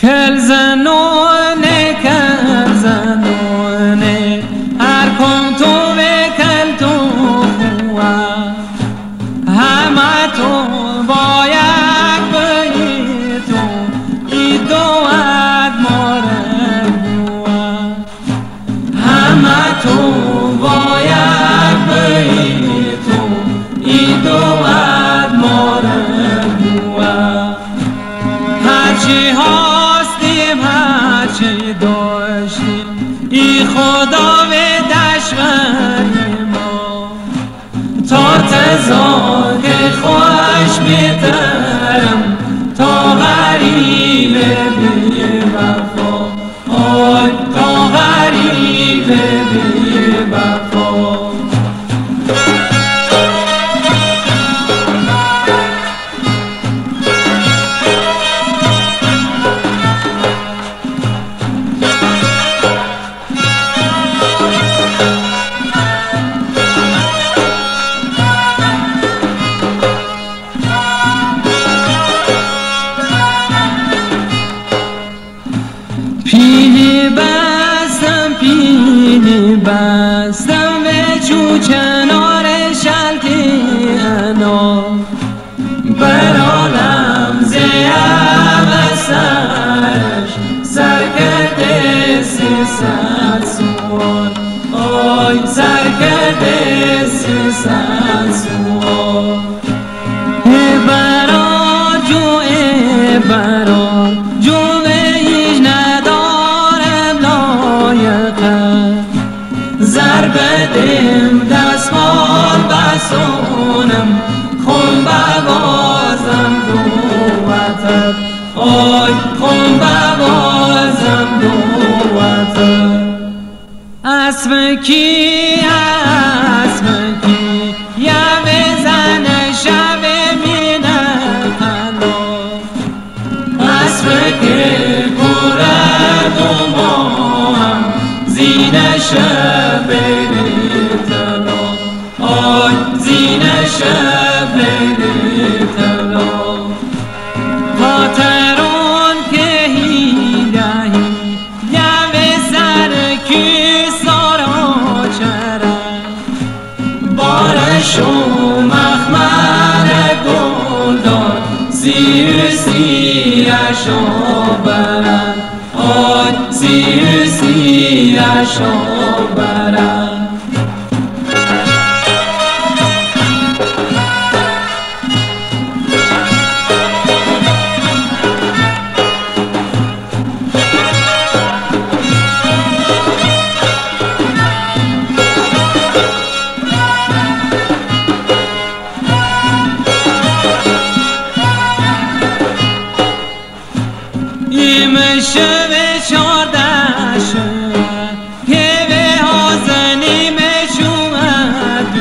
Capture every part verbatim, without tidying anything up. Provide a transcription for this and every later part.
کل زنونه کل زنونه هر کن تو به کل تو خواه همه تو باید بایی تو ای دواد مارد بوا همه تو باید بایی تو ای دواد مارد بوا هرچی هستیم هرچی داشتیم ای خدا به دشمنی ما تا تزا که خوش بیترم تا غریب بی وفا آی تا غریب بی وفا پیلی بستم پیلی بستم به چو کنار شلکی انا بر عالم زیب سرش سر کرده سی صد سوال آی سر کرده سی صد سوال ای برار جو ای برار جو زر بدیم دستمال بسونم خون ببازم دوتر آی خون ببازم دوتر اسم کی اسم کی یا بزن شب مینه خلا اسم کی گرد و ماهم زینه شب تلا آی زینه شب تلا خاطرون که هیدهی یا به سر کی سارا چرا بارشو مخمر گل داد زیر سیهشو برد آی زیر سیهشو برد ایمشه به چارده شد که به حازنی مشومد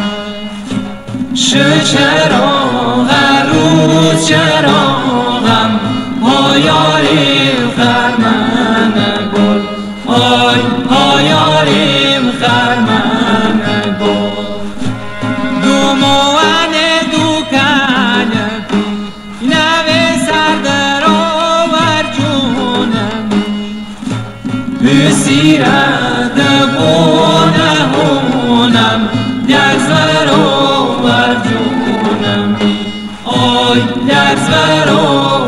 شو چراغ روز چراغم پایاریم خرمن گل آی پایاریم خرمن گل دو موان دو کلپی نوه سردر بسیرد بونه هونم یک زر و بر جونمی آی یک زر و